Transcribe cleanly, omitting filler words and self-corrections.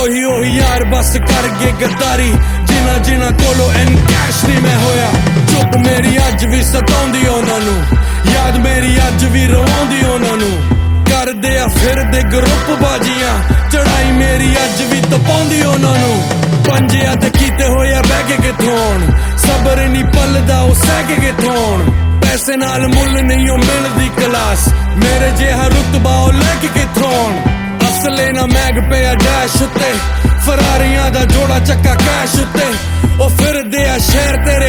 ਉਹੀ ਯਾਰ ਬਸ ਕਰ ਗਏ ਗੱਦਾਰੀ, ਜਿਨ੍ਹਾਂ ਕੋਲੋਂ ਐਨਕੈਸ਼ ਨਹੀਂ ਮੈਂ ਹੋਇਆ। ਚੁੱਪ ਮੇਰੀ ਅੱਜ ਵੀ ਸਤਾਉਂਦੀ ਉਹਨਾਂ ਨੂੰ, ਯਾਦ ਮੇਰੀ ਅੱਜ ਵੀ ਰਵਾਉਂਦੀ ਉਹਨਾਂ ਨੂੰ। ਕਰਦੇ ਆ ਫਿਰਦੇ ਗਰੁੱਪ ਬਾਜੀਆਂ, ਚੜਾਈ ਮੇਰੀ ਅੱਜ ਵੀ ਤਪਾਉਂਦੀ ਉਹਨਾਂ ਨੂੰ। ਪੰਜਿਆਂ ਤੇ ਕੀਤੇ ਹੋਇਆ ਬਹਿ ਕੇ ਕਿੱਥੋਂ ਆਉਣ, ਸਬਰ ਨਹੀਂ ਪਲਦਾ ਉਹ ਸਹਿ ਕੇ ਕਿੱਥੋਂ ਆਉਣ। ਪੈਸੇ ਨਾਲ ਮੁੱਲ ਨਹੀਂ ਉਹ ਮਿਲਦੀ ਕਲਾਸ, ਮੇਰੇ ਜਿਹਾ ਰੁਤਬਾ ਉਹ ਲੈ ਕੇ ਕਿੱਥੋਂ ਆਉਣ। ਅਸਲੇ ਨਾ ਮੈਗ ਪਿਆ ਡੈਸ਼ ਉੱਤੇ, ਫਰਾਰੀਆਂ ਦਾ ਜੋੜਾ ਚੱਕਾ ਕੈਸ਼ ਉੱਤੇ। ਉਹ ਫਿਰਦੇ ਆ ਸ਼ਹਿਰ ਤੇਰੇ